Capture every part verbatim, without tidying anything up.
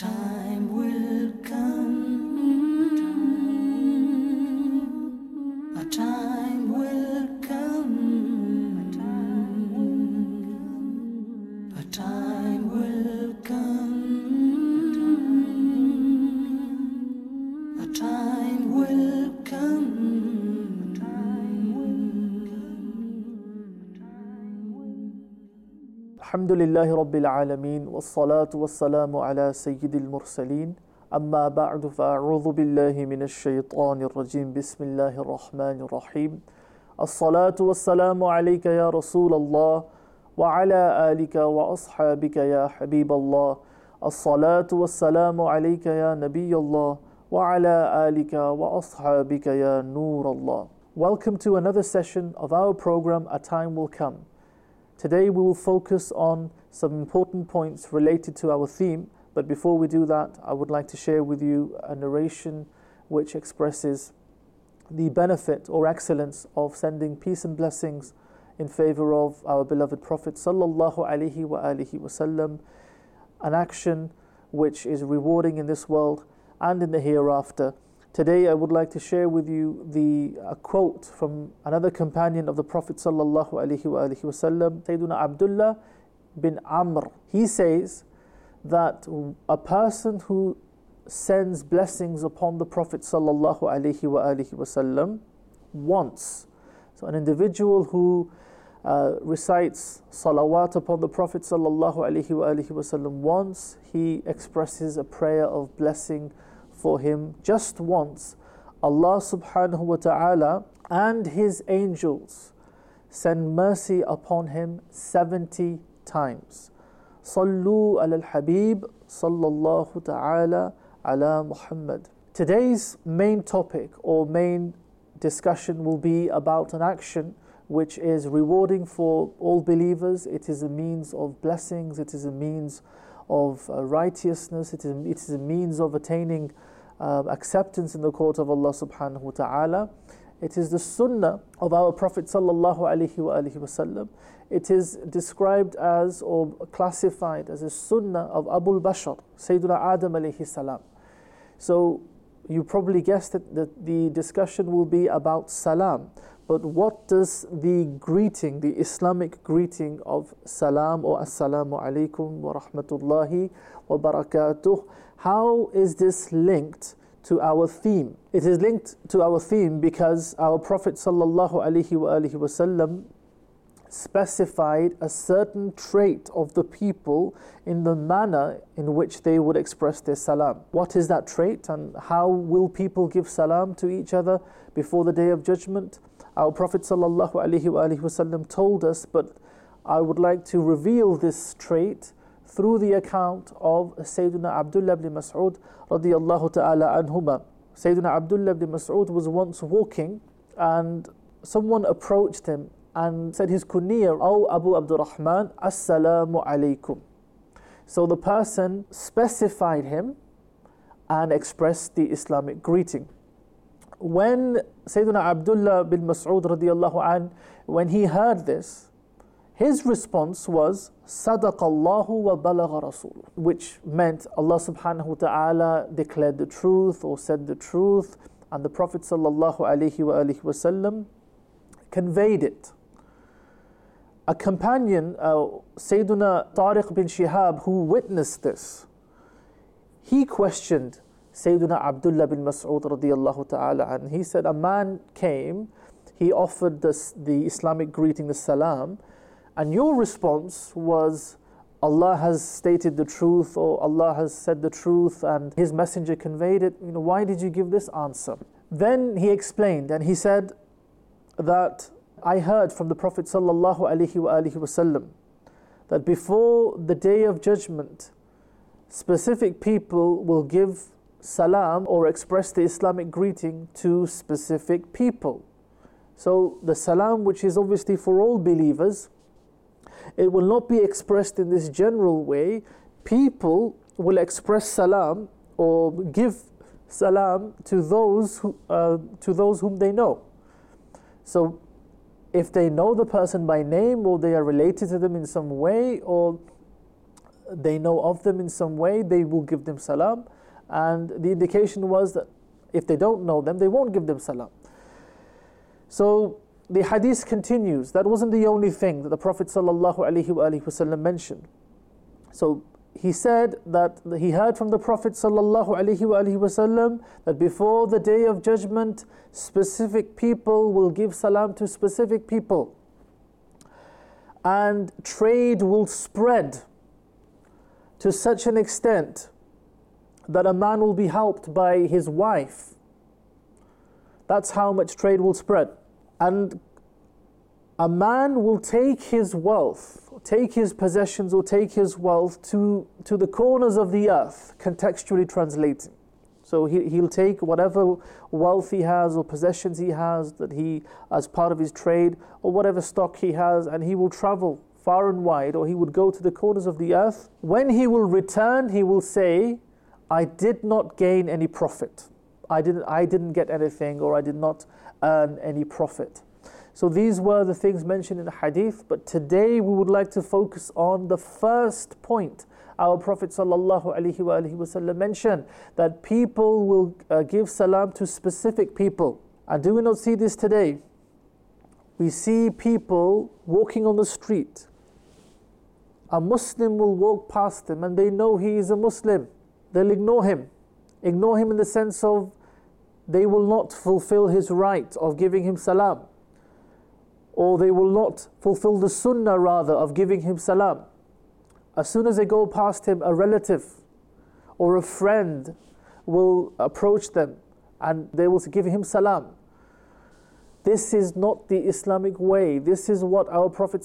time will come, a time will come, a time will come, a time will come, a time will come, a time will come. Alhamdulillahi Rabbil Alameen, wassalatu wassalamu ala Sayyidil Mursaleen, amma ba'du fa'a'udhu billahi minash shaytanir rajim, bismillahir rahmanir rahim. As-salatu wassalamu alayka ya Rasulallah, wa ala alika wa ashabika ya Habiballah. As-salatu wassalamu alayka ya Nabiyallah, wa ala alika wa ashabika ya Noorallah. Welcome to another session of our program, A Time Will Come. Today we will focus on some important points related to our theme, but before we do that, I would like to share with you a narration which expresses the benefit or excellence of sending peace and blessings in favor of our beloved Prophet sallallahu alaihi wa alihi wasallam, an action which is rewarding in this world and in the hereafter. Today I would like to share with you the a quote from another companion of the Prophet sallallahu alaihi wa alihi wasallam, Sayyiduna Abdullah bin Amr. He says that a person who sends blessings upon the Prophet sallallahu alaihi wa alihi wasallam once, so an individual who uh, recites salawat upon the Prophet sallallahu alaihi wa alihi wasallam once, he expresses a prayer of blessing for him just once. Allah subhanahu wa ta'ala and His angels send mercy upon him seventy times. Sallu ala al-Habib sallallahu ta'ala ala Muhammad. Today's main topic or main discussion will be about an action which is rewarding for all believers. It is a means of blessings, it is a means of uh, righteousness, it is, it is a means of attaining uh, acceptance in the court of Allah subhanahu wa ta'ala. It is the sunnah of our Prophet sallallahu alaihi wa alihi wasallam. It is described as or classified as a sunnah of Abu al-Bashar, Sayyiduna Adam alayhi salam. So you probably guessed it, that the discussion will be about salam. But what does the greeting, the Islamic greeting of salam or assalamu alaikum wa rahmatullahi wa barakatuh, how is this linked to our theme? It is linked to our theme because our Prophet sallallahu alaihi wa alihi wasallam specified a certain trait of the people in the manner in which they would express their salam. What is that trait, and how will people give salam to each other before the Day of Judgment? Our Prophet sallallahu alaihi wa alihi wasallam told us, but I would like to reveal this trait through the account of Sayyiduna Abdullah ibn Mas'ud radiyallahu ta'ala anhuma. Sayyiduna Abdullah ibn Mas'ud was once walking and someone approached him and said his kunya, "Oh Abu Abdurrahman, assalamu alaikum." So the person specified him and expressed the Islamic greeting. When Sayyiduna Abdullah bin Mas'ud radiyallahu an, when he heard this, his response was Sadaqallahu wa balagha Rasul, which meant Allah subhanahu wa ta'ala declared the truth or said the truth, and the Prophet sallallahu alaihi wa alihi wasallam conveyed it. A companion, uh, Sayyiduna Tariq bin Shihab, who witnessed this, he questioned Sayyiduna Abdullah bin Mas'ud radiyallahu ta'ala, and he said, a man came, he offered this, the Islamic greeting, the salam, and your response was, Allah has stated the truth, or Allah has said the truth, and His messenger conveyed it. You know, why did you give this answer? Then he explained, and he said that I heard from the Prophet sallallahu alaihi wa alihi wasallam that before the Day of Judgment, specific people will give salam or express the Islamic greeting to specific people. So the salam, which is obviously for all believers, it will not be expressed in this general way. People will express salam or give salam to those who, uh, to those whom they know. So if they know the person by name, or they are related to them in some way, or they know of them in some way, they will give them salam. And the indication was that if they don't know them, they won't give them salam. So the hadith continues. That wasn't the only thing that the Prophet ﷺ mentioned. So he said that he heard from the Prophet ﷺ that before the day of judgment, specific people will give salam to specific people. And trade will spread to such an extent that a man will be helped by his wife. That's how much trade will spread. And a man will take his wealth, take his possessions or take his wealth to, to the corners of the earth, contextually translating. So he, he'll take whatever wealth he has or possessions he has that he, as part of his trade, or whatever stock he has, and he will travel far and wide, or he would go to the corners of the earth. When he will return, he will say, I did not gain any profit. I didn't, I didn't get anything, or I did not earn any profit. So these were the things mentioned in the hadith, but today we would like to focus on the first point. Our Prophet ﷺ mentioned that people will uh, give salam to specific people. And do we not see this today? We see people walking on the street. A Muslim will walk past him and they know he is a Muslim. They'll ignore him. Ignore him in the sense of they will not fulfill his right of giving him salam. Or they will not fulfill the sunnah rather of giving him salam. As soon as they go past him, a relative or a friend will approach them and they will give him salam. This is not the Islamic way. This is what our Prophet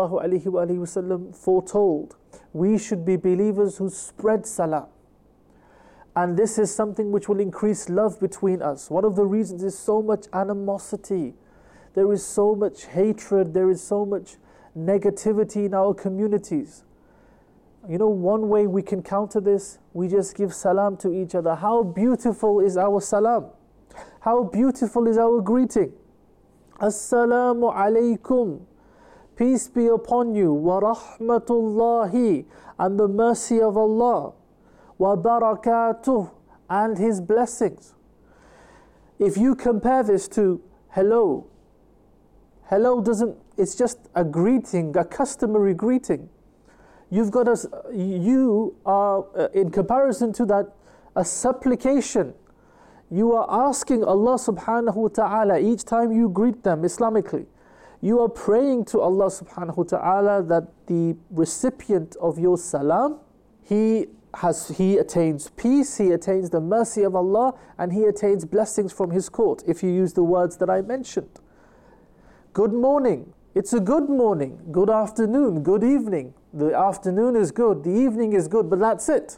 ﷺ foretold. We should be believers who spread salam. And this is something which will increase love between us. One of the reasons is so much animosity. There is so much hatred. There is so much negativity in our communities. You know, one way we can counter this, we just give salam to each other. How beautiful is our salam? How beautiful is our greeting? Assalamu alaikum. Peace be upon you. Wa rahmatullahi. And the mercy of Allah. Wa barakatuh. And His blessings. If you compare this to hello, hello doesn't, it's just a greeting, a customary greeting. You've got a, you are, uh, in comparison to that, a supplication. You are asking Allah subhanahu wa ta'ala each time you greet them Islamically. You are praying to Allah subhanahu wa ta'ala that the recipient of your salam, he has, he attains peace, he attains the mercy of Allah, and he attains blessings from His court, if you use the words that I mentioned. Good morning. It's a good morning. Good afternoon. Good evening. The afternoon is good. The evening is good. But that's it.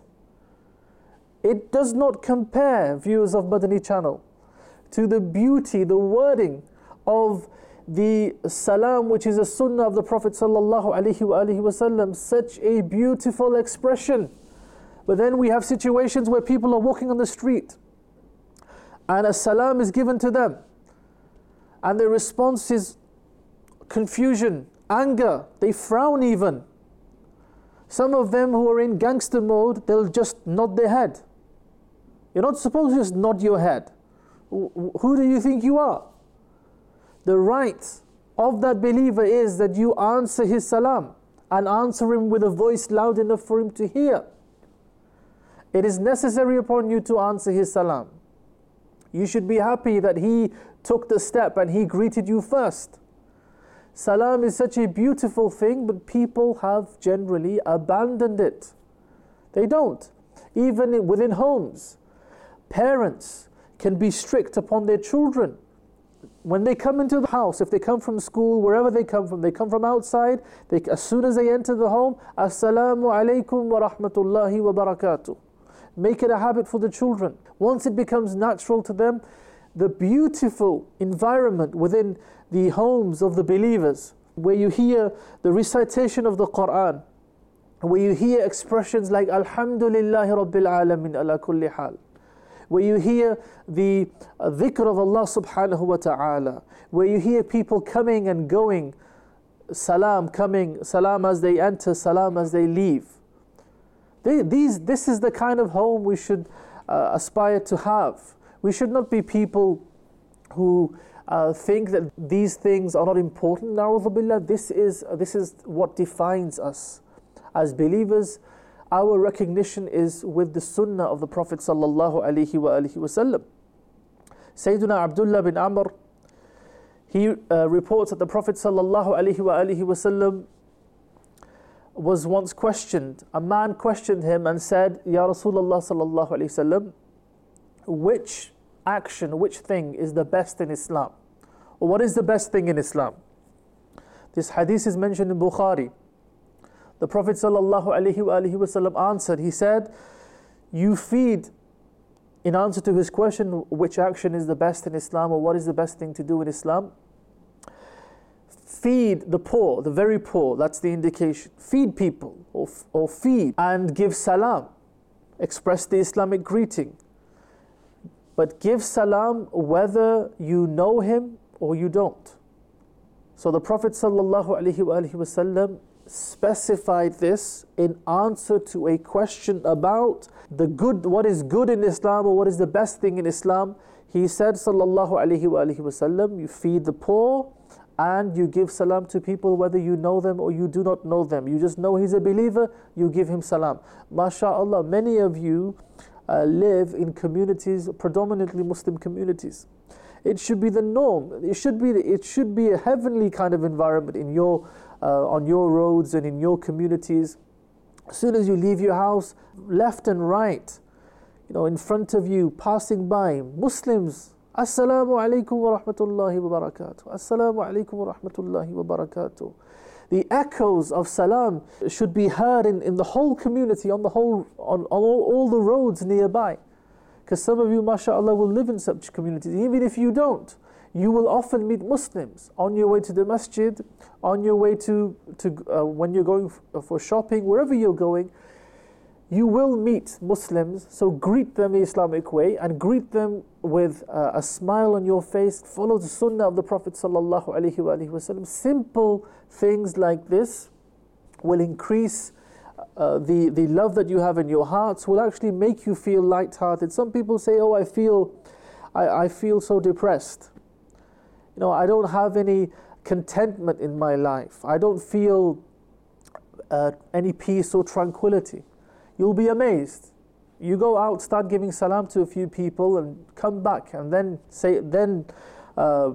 It does not compare, viewers of Madani Channel, to the beauty, the wording of the salam, which is a sunnah of the Prophet sallallahu alaihi wasallam. Such a beautiful expression. But then we have situations where people are walking on the street and a salam is given to them, and their response is confusion, anger, they frown even. Some of them who are in gangster mode, they'll just nod their head. You're not supposed to just nod your head. Who do you think you are? The right of that believer is that you answer his salam and answer him with a voice loud enough for him to hear. It is necessary upon you to answer his salam. You should be happy that he took the step and he greeted you first. Salam is such a beautiful thing, but people have generally abandoned it. They don't. Even within homes, parents can be strict upon their children. When they come into the house, if they come from school, wherever they come from, they come from outside, they, as soon as they enter the home, Assalamu alaikum wa rahmatullahi wa barakatuh. Make it a habit for the children. Once it becomes natural to them, the beautiful environment within the homes of the believers, where you hear the recitation of the Quran, where you hear expressions like Alhamdulillahi Rabbil Alameen ala kulli hal, where you hear the uh, dhikr of Allah subhanahu wa ta'ala, where you hear people coming and going, salam coming, salam as they enter, salam as they leave. They, these, this is the kind of home we should uh, aspire to have. We should not be people who uh, think that these things are not important. Na'udhu billah, this is, this is what defines us. As believers, our recognition is with the sunnah of the Prophet sallallahu alaihi wa alihi wasallam. Sayyiduna Abdullah bin Amr, he uh, reports that the Prophet sallallahu alaihi wa alihi wasallam was once questioned. A man questioned him and said, Ya Rasulullah sallallahu alaihi wasallam, which action, which thing is the best in Islam? Or what is the best thing in Islam? This hadith is mentioned in Bukhari. The Prophet sallallahu alaihi wa alihi wasallam answered, he said, you feed, in answer to his question, which action is the best in Islam, or what is the best thing to do in Islam? Feed the poor, the very poor, that's the indication. Feed people, or, or feed, and give salam. Express the Islamic greeting. But give salam whether you know him or you don't. So the Prophet sallallahu alaihi wasallam specified this in answer to a question about the good, what is good in Islam, or what is the best thing in Islam. He said sallallahu alaihi wasallam, you feed the poor and you give salam to people whether you know them or you do not know them. You just know he's a believer, you give him salam. MashaAllah, many of you uh, live in communities, predominantly Muslim communities. It should be the norm. It should be, it should be a heavenly kind of environment in your, uh, on your roads and in your communities. As soon as you leave your house, left and right, you know, in front of you, passing by, Muslims, Assalamu alaikum wa rahmatullahi wa barakatuh. Assalamu alaikum wa rahmatullahi wa barakatuh. The echoes of salam should be heard in, in the whole community, on the whole, on, on all, all the roads nearby. Because some of you, mashallah, will live in such communities. Even if you don't, you will often meet Muslims on your way to the masjid, on your way to, to uh, when you're going f- for shopping, wherever you're going. You will meet Muslims, so greet them the Islamic way and greet them with uh, a smile on your face. Follow the sunnah of the Prophet sallallahu alaihi wasallam. Simple things like this will increase uh, the, the love that you have in your hearts, will actually make you feel light-hearted. Some people say, oh, I feel, I, I feel so depressed. You know, I don't have any contentment in my life. I don't feel uh, any peace or tranquility. You'll be amazed. You go out, start giving salam to a few people, and come back, and then say, then uh,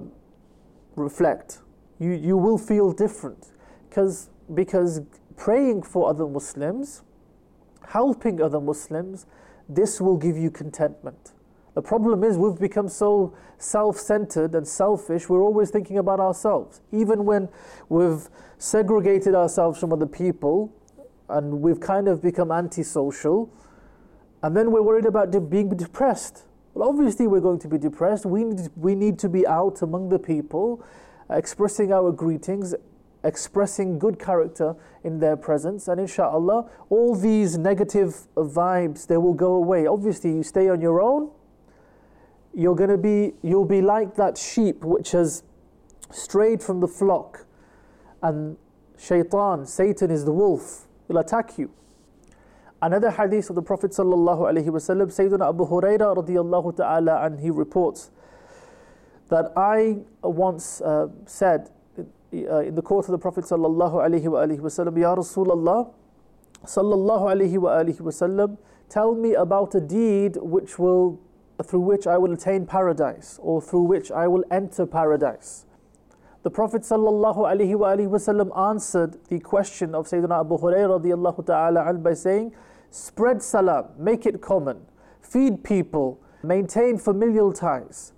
reflect. You you will feel different, because because praying for other Muslims, helping other Muslims, this will give you contentment. The problem is we've become so self-centered and selfish. We're always thinking about ourselves, even when we've segregated ourselves from other people. And we've kind of become antisocial, and then we're worried about de- being depressed. Well, obviously we're going to be depressed. We need, we need to be out among the people, uh, expressing our greetings, expressing good character in their presence, and inshallah, all these negative vibes, they will go away. Obviously, you stay on your own, you're going to be, you'll be like that sheep which has strayed from the flock, and shaitan, Satan is the wolf, will attack you. Another hadith of the Prophet sallallahu alaihi wasallam, Sayyidina Abu Hurairah radiyallahu ta'ala, and he reports that I once uh, said uh, in the court of the Prophet sallallahu alaihi wa alihi wasallam, Ya Rasulullah sallallahu alaihi wa alihi wasallam, tell me about a deed which will, through which I will attain paradise, or through which I will enter paradise. The Prophet sallallahu alaihi wa alihi wasallam answered the question of Sayyidina Abu Hurairah radiyallahu ta'ala an by saying, spread salam, make it common, feed people, maintain familial ties,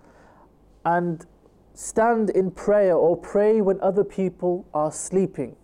and stand in prayer or pray when other people are sleeping.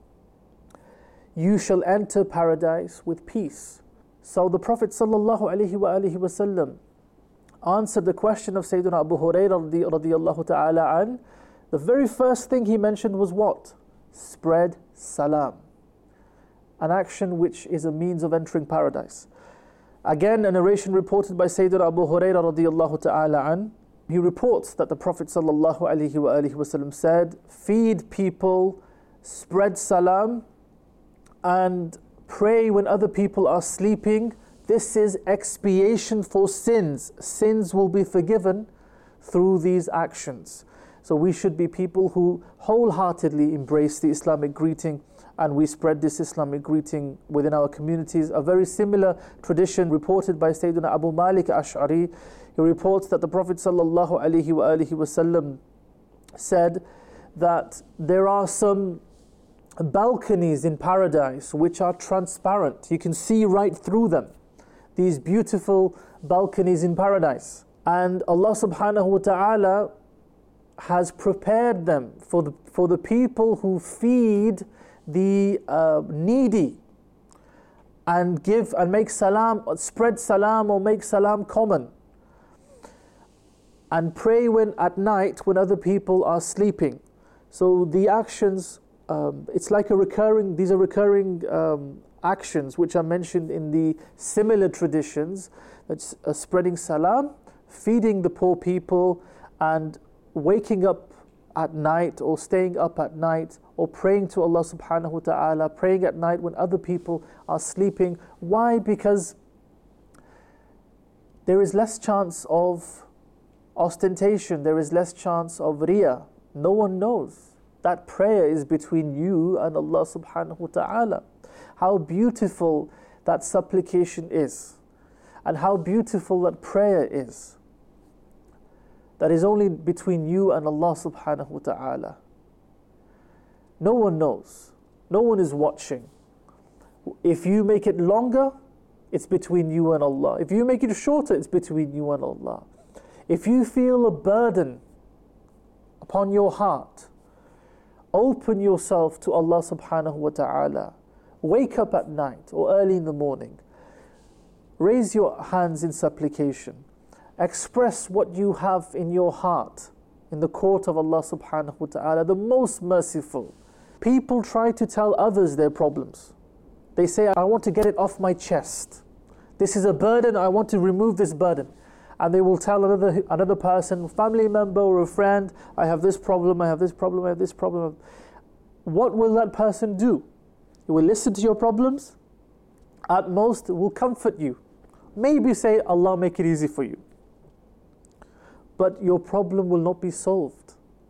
You shall enter paradise with peace. So the Prophet sallallahu alaihi wa alihi wasallam answered the question of Sayyidina Abu Hurairah radiyallahu ta'ala an. The very first thing he mentioned was what? Spread salam. An action which is a means of entering paradise. Again, a narration reported by Sayyidina Abu Hurairah radiyallahu ta'ala an. He reports that the Prophet sallallahu alaihi wa alihi wasallam said, feed people, spread salam, and pray when other people are sleeping. This is expiation for sins. Sins will be forgiven through these actions. So we should be people who wholeheartedly embrace the Islamic greeting, and we spread this Islamic greeting within our communities. A very similar tradition reported by Sayyidina Abu Malik Ash'ari. He reports that the Prophet sallallahu alaihi wasallam said that there are some balconies in paradise which are transparent. You can see right through them. These beautiful balconies in paradise. And Allah subhanahu wa ta'ala has prepared them for the, for the people who feed the uh, needy and give and make salam, spread salam or make salam common, and pray when at night when other people are sleeping. So the actions, um, it's like a recurring, these are recurring um, actions which are mentioned in the similar traditions. That's uh, spreading salam, feeding the poor people, and waking up at night or staying up at night, or praying to Allah subhanahu wa ta'ala, praying at night when other people are sleeping. Why? Because there is less chance of ostentation, there is less chance of riyah. No one knows. That prayer is between you and Allah subhanahu wa ta'ala. How beautiful that supplication is, and how beautiful that prayer is. That is only between you and Allah subhanahu wa ta'ala. No one knows. No one is watching. If you make it longer, it's between you and Allah. If you make it shorter, it's between you and Allah. If you feel a burden upon your heart, open yourself to Allah subhanahu wa ta'ala. Wake up at night or early in the morning. Raise your hands in supplication. Express what you have in your heart in the court of Allah subhanahu wa ta'ala, the most merciful. People try to tell others their problems. They say, I want to get it off my chest. This is a burden, I want to remove this burden. And they will tell another another person, family member or a friend, I have this problem, I have this problem, I have this problem. What will that person do? He will listen to your problems. At most, will comfort you. Maybe say, Allah make it easy for you. But your problem will not be solved.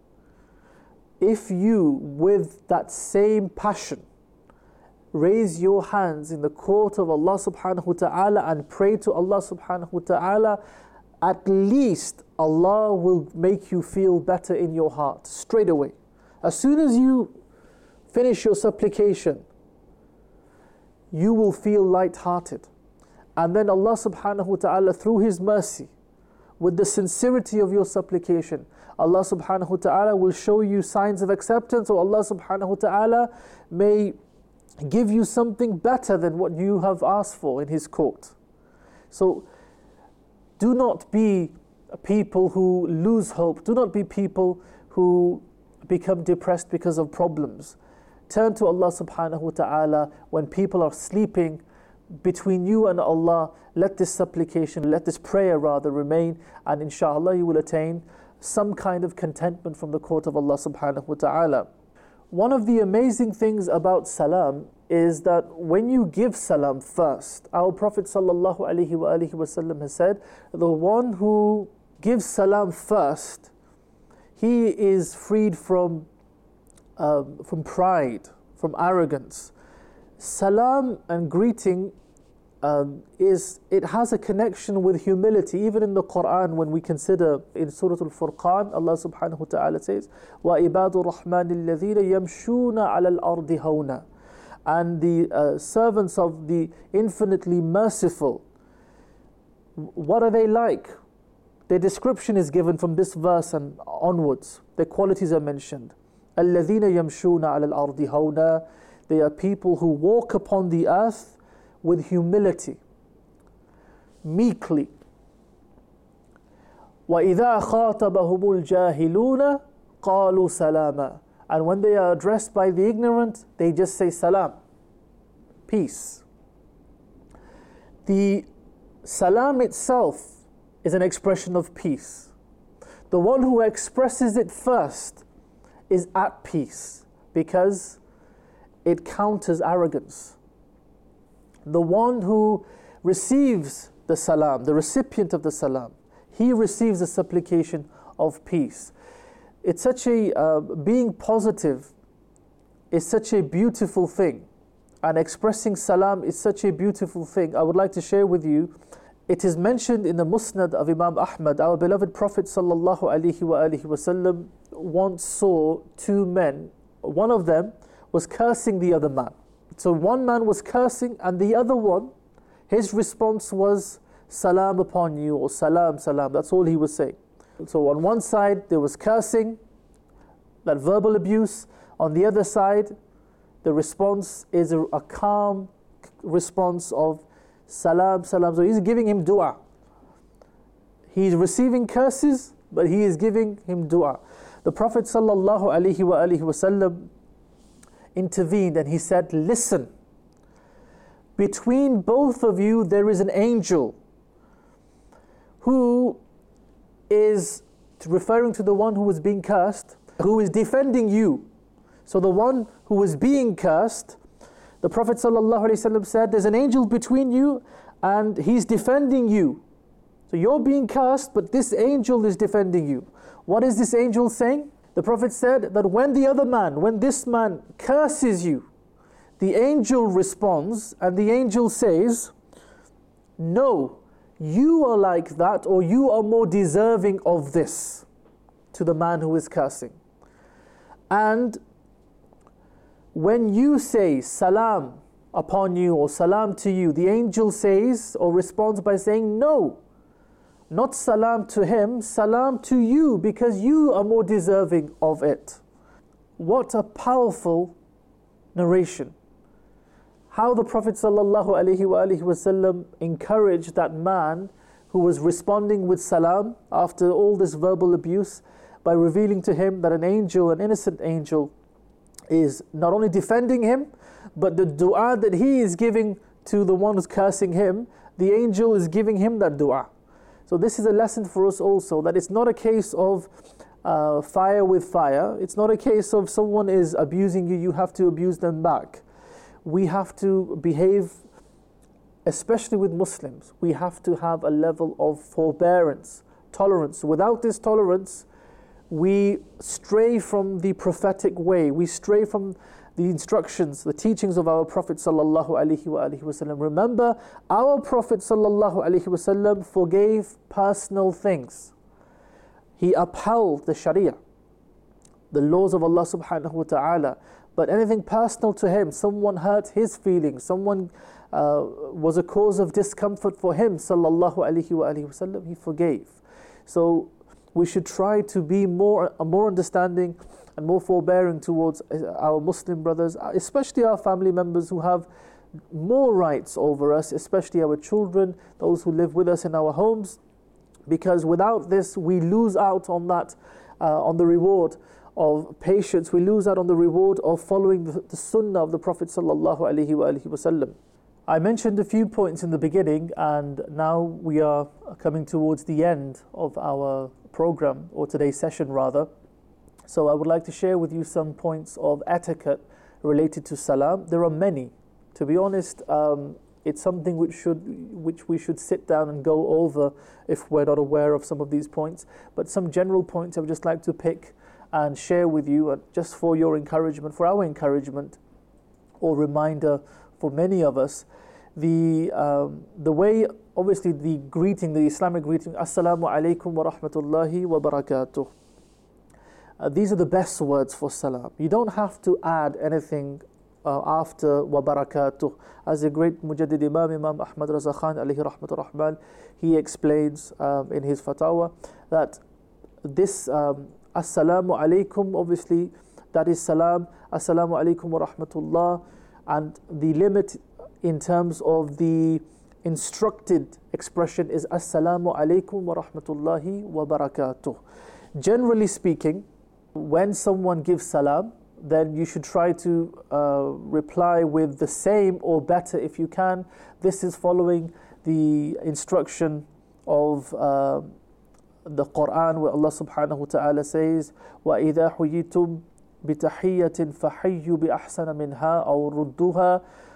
If you, with that same passion, raise your hands in the court of Allah subhanahu wa ta'ala and pray to Allah subhanahu wa ta'ala, at least Allah will make you feel better in your heart straight away. As soon as you finish your supplication, you will feel light-hearted. And then Allah subhanahu wa ta'ala, through His mercy, with the sincerity of your supplication, Allah subhanahu wa ta'ala will show you signs of acceptance, or Allah subhanahu wa ta'ala may give you something better than what you have asked for in His court. So do not be people who lose hope. Do not be people who become depressed because of problems. Turn to Allah subhanahu wa ta'ala when people are sleeping. Between you and Allah, let this supplication, let this prayer rather remain, and inshallah you will attain some kind of contentment from the court of Allah subhanahu wa ta'ala. One of the amazing things about salam is that when you give salam first, our Prophet sallallahu alaihi wasallam has said, the one who gives salam first, he is freed from, um, from pride, from arrogance. Salam and greeting um, is it has a connection with humility. Even in the Quran, when we consider in Surah Al-Furqan, Allah subhanahu wa ta'ala says, وَإِبَادُ الرَّحْمَنِ الَّذِينَ يَمْشُونَ عَلَى الْأَرْضِ هَوْنًا. And the uh, servants of the infinitely merciful, what are they like? Their description is given from this verse and onwards. Their qualities are mentioned. الَّذِينَ يَمْشُونَ عَلَى الْأَرْضِ هَوْنًا. They are people who walk upon the earth with humility, meekly. وَإِذَا خَاطَبَهُمُ الْجَاهِلُونَ قَالُوا سَلَامًا. And when they are addressed by the ignorant, they just say salam, peace. The salam itself is an expression of peace. The one who expresses it first is at peace, because it counters arrogance. the one who receives the salam, the recipient of the salam, he receives the supplication of peace. It's such a, uh, being positive is such a beautiful thing, and expressing salam is such a beautiful thing. I would like to share with you, it is mentioned in the Musnad of Imam Ahmad, our beloved Prophet sallallahu alaihi wasallam once saw two men, one of them was cursing the other man. So one man was cursing and the other one, his response was salam upon you, or salam, salam, that's all he was saying. So on one side there was cursing, that verbal abuse. On the other side, the response is a, a calm response of salam, salam. So he's giving him dua. He's receiving curses, but he is giving him dua. The Prophet sallallahu alaihi wasallam intervened and he said, listen, between both of you there is an angel who is, referring to the one who was being cursed, who is defending you. So the one who was being cursed, the Prophet ﷺ said, there's an angel between you and he's defending you. So you're being cursed, but this angel is defending you. What is this angel saying? The Prophet said that when the other man, when this man curses you, the angel responds and the angel says, no, you are like that, or you are more deserving of this, to the man who is cursing. And when you say salam upon you or salam to you, the angel says or responds by saying, no, not salam to him, salam to you, because you are more deserving of it. What a powerful narration. How the Prophet ﷺ encouraged that man who was responding with salam after all this verbal abuse by revealing to him that an angel, an innocent angel, is not only defending him, but the dua that he is giving to the one who's cursing him, the angel is giving him that dua. So this is a lesson for us also, that it's not a case of uh, fire with fire. It's not a case of someone is abusing you, you have to abuse them back. We have to behave, especially with Muslims, we have to have a level of forbearance, tolerance. Without this tolerance, we stray from the prophetic way, we stray from the instructions, the teachings of our Prophet sallallahu alaihi wasallam. Remember, our Prophet sallallahu alaihi wasallam forgave personal things. He upheld the Sharia, the laws of Allah subhanahu wa ta'ala. But anything personal to him, someone hurt his feelings, someone uh, was a cause of discomfort for him, sallallahu alaihi wasallam, he forgave. So we should try to be more, more understanding and more forbearing towards our Muslim brothers, especially our family members who have more rights over us, especially our children, those who live with us in our homes, because without this we lose out on that, uh, on the reward of patience, we lose out on the reward of following the, the sunnah of the Prophet sallallahu alaihi wasallam. I mentioned a few points in the beginning, and now we are coming towards the end of our program, or today's session rather. So I would like to share with you some points of etiquette related to salam. There are many. To be honest, um, it's something which should, which we should sit down and go over if we're not aware of some of these points. But some general points I would just like to pick and share with you, uh, just for your encouragement, for our encouragement, or reminder for many of us. The um, the way, obviously, the greeting, the Islamic greeting, Assalamu alaikum wa rahmatullahi wa barakatuh. Uh, these are the best words for salam. You don't have to add anything uh, after wa barakatuh. As a great Mujaddid Imam, Imam Ahmad Raza Khan alayhi rahmatur rahman, he explains um, in his fatwa that this um, Assalamu alaikum, obviously, that is salam. Assalamu alaikum wa rahmatullah. And the limit in terms of the instructed expression is Assalamu alaikum wa rahmatullahi wa barakatuh. Generally speaking, when someone gives salam, then you should try to uh, reply with the same or better if you can. This is following the instruction of uh, the Quran, where Allah subhanahu wa ta'ala says, وَإِذَا حُيِّتُمْ بِتَحِيَّةٍ فَحَيُّوا بِأَحْسَنَ مِنْهَا أَوْ رُدُّوهَا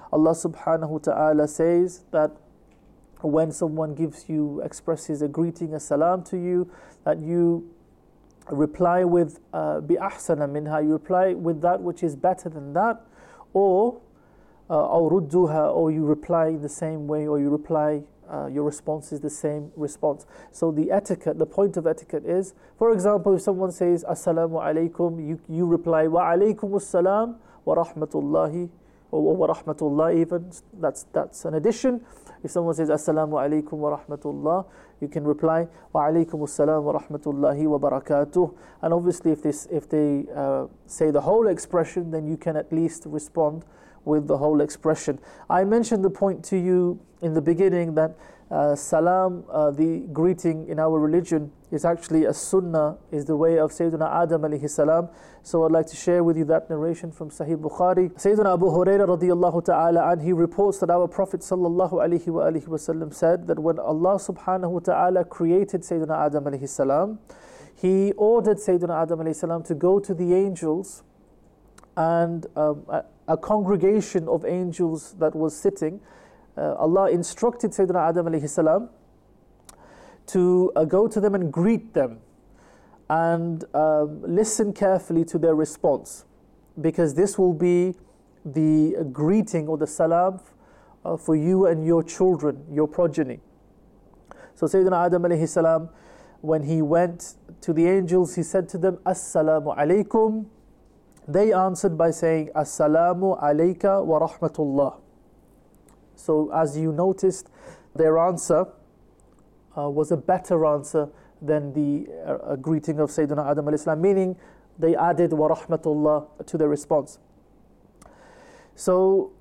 Allah subhanahu wa ta'ala says that when someone gives you, expresses a greeting, a salam to you, that you reply with uh, bi ahsana minha, you reply with that which is better than that, or uh, أو ردوها, or you reply in the same way, or you reply, uh, your response is the same response. So the etiquette, the point of etiquette is, for example, if someone says assalamu alaikum, you, you reply wa alaykum assalam wa rahmatullahi, or wa rahmatullah even, that's, that's an addition. If someone says assalamu alaikum wa rahmatullah, you can reply wa alaykum assalam wa rahmatullahi wa barakatuh. And obviously if, this, if they uh, say the whole expression, then you can at least respond with the whole expression. I mentioned the point to you in the beginning that uh, salam, uh, the greeting in our religion, is actually a sunnah, is the way of Sayyidina Adam alayhi salam. So I'd like to share with you that narration from Sahih Bukhari. Sayyidina Abu Hurairah radiyallahu ta'ala, and he reports that our Prophet sallallahu alayhi wa alihi wasallam said that when Allah subhanahu wa ta'ala created Sayyidina Adam alayhi salam, He ordered Sayyidina Adam alayhi salam to go to the angels, and um, a, a congregation of angels that was sitting, uh, Allah instructed Sayyidina Adam alayhi salam to uh, go to them and greet them and um, listen carefully to their response, because this will be the greeting or the salam uh, for you and your children, your progeny. So Sayyidina Adam alayhi salam, when he went to the angels, he said to them, Assalamu alaikum. They answered by saying, Assalamu alayka wa rahmatullah. So as you noticed, their answer uh, was a better answer than the uh, greeting of Sayyidina Adam alayhi salam, meaning they added wa rahmatullah to their response. So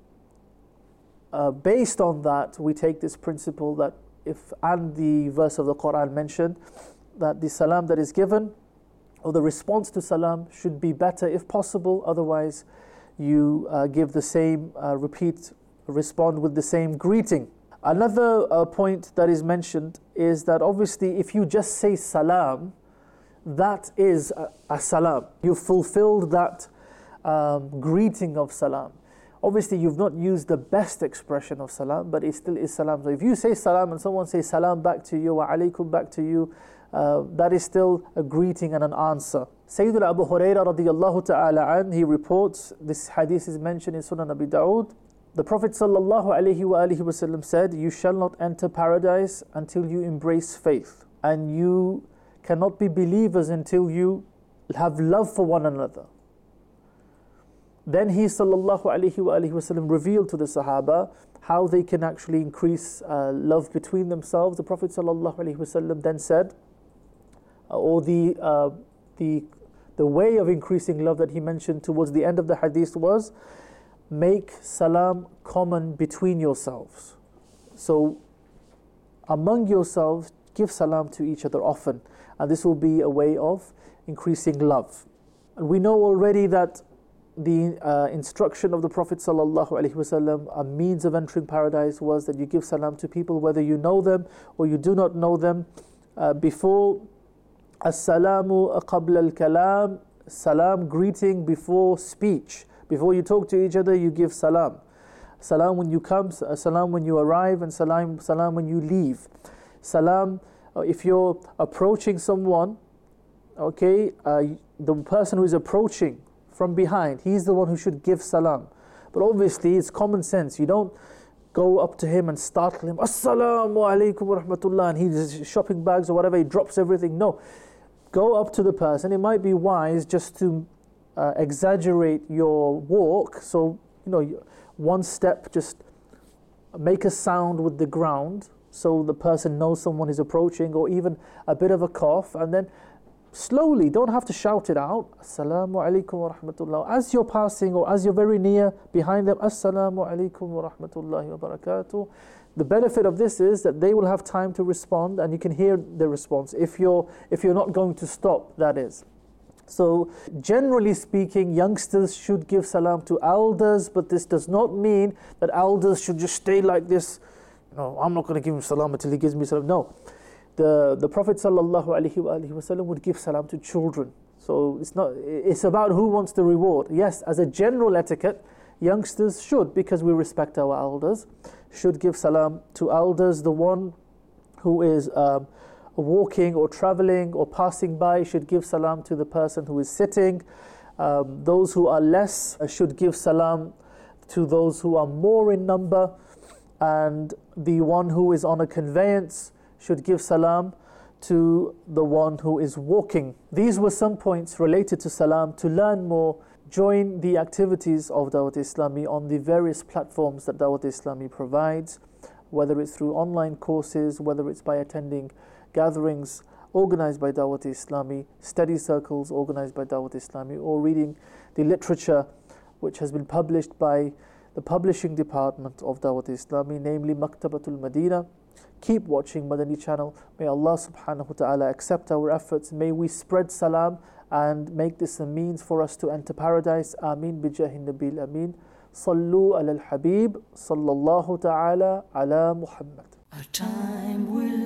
uh, based on that, we take this principle that if, and the verse of the Quran mentioned, that the salam that is given, or the response to salam, should be better if possible. Otherwise, you uh, give the same, uh, repeat, respond with the same greeting. Another uh, point that is mentioned is that obviously if you just say salam, that is a, a salam. You've fulfilled that um, greeting of salam. Obviously you've not used the best expression of salam, but it still is salam. So if you say salam and someone says salam back to you, wa alaykum back to you, uh, that is still a greeting and an answer. Sayyidina Abu Hurairah radiyallahu ta'ala an, he reports, this hadith is mentioned in Sunan Abi Dawud. The Prophet sallallahu alayhi wa alihi wasallam said, you shall not enter paradise until you embrace faith, and you cannot be believers until you have love for one another. Then he sallallahu alayhi wa alihi wasallam revealed to the Sahaba how they can actually increase uh, love between themselves. The Prophet sallallahu alayhi wasallam then said, uh, or the uh, the the way of increasing love that he mentioned towards the end of the hadith was, make salam common between yourselves. So among yourselves, give salam to each other often, and this will be a way of increasing love. And we know already that the uh, instruction of the Prophet sallallahu alaihi wasallam, a means of entering paradise, was that you give salam to people whether you know them or you do not know them. Uh, before as-salamu qabla al-kalam, salam, greeting before speech. Before you talk to each other, you give salam. Salam when you come, salam when you arrive, and salam, salam when you leave. Salam, uh, if you're approaching someone, okay, uh, the person who is approaching from behind, he's the one who should give salam. But obviously it's common sense. You don't go up to him and startle him, Assalamu alaikum wa rahmatullah, and he's shopping bags or whatever, he drops everything. No, go up to the person. It might be wise just to uh, exaggerate your walk. So, you know, one step, just make a sound with the ground so the person knows someone is approaching, or even a bit of a cough, and then slowly, don't have to shout it out, Assalamu alaikum wa rahmatullah. As you're passing or as you're very near behind them, Assalamu alaikum wa rahmatullahi wa barakatuh. The benefit of this is that they will have time to respond, and you can hear the response if you're if you're not going to stop, that is. So generally speaking, youngsters should give salam to elders, but this does not mean that elders should just stay like this. No, I'm not going to give him salam until he gives me salam. No. The, the Prophet sallallahu alaihi wasallam would give salam to children. So it's not, it's about who wants the reward. Yes, as a general etiquette, youngsters should, because we respect our elders, should give salam to elders. The one who is um, walking or traveling or passing by should give salam to the person who is sitting. Um, those who are less should give salam to those who are more in number, and the one who is on a conveyance should give salam to the one who is walking. These were some points related to salam. To learn more, join the activities of Dawat Islami on the various platforms that Dawat Islami provides, whether it's through online courses, whether it's by attending gatherings organized by Dawat Islami, study circles organized by Dawat Islami, or reading the literature which has been published by the publishing department of Dawat Islami, namely Maktabatul Madina. Keep watching Madani channel. May Allah subhanahu wa ta'ala accept our efforts. May we spread salam and make this a means for us to enter paradise. Ameen bijahin nabil ameen. Sallu ala al-habib sallallahu ta'ala ala Muhammad. Our time will